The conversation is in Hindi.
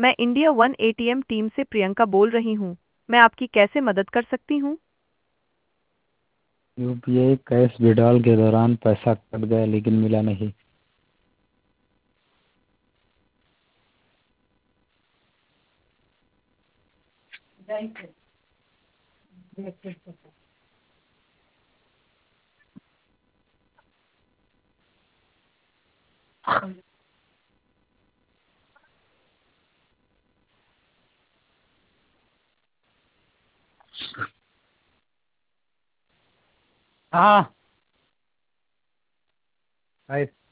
मैं इंडिया वन एटीएम टीम से प्रियंका बोल रही हूँ। मैं आपकी कैसे मदद कर सकती हूँ? यूपीआई कैश विड्रॉल के दौरान पैसा कट गया लेकिन मिला नहीं। हाँ।